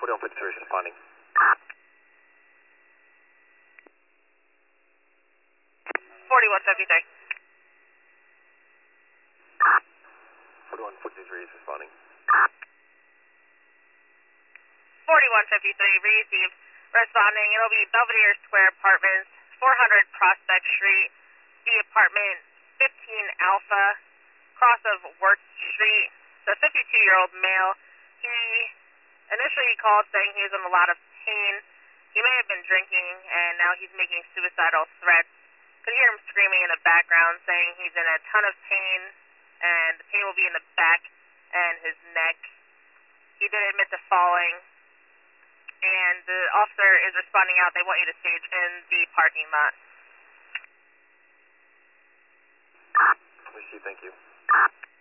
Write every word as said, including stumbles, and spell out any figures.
forty-one fifty-three is responding. forty-one fifty-three. forty-one fifty-three is responding. forty-one fifty-three, received. Responding, it'll be Belvedere Square Apartments, four hundred Prospect Street, the apartment fifteen Alpha, cross of Wirt Street. The fifty-two-year-old male, he initially called saying he was in a lot of pain. He may have been drinking, and now he's making suicidal threats. Could hear him screaming in the background, saying he's in a ton of pain, and the pain will be in the back and his neck. He did admit to falling, and the officer is responding out. They want you to stage in the parking lot. Thank you.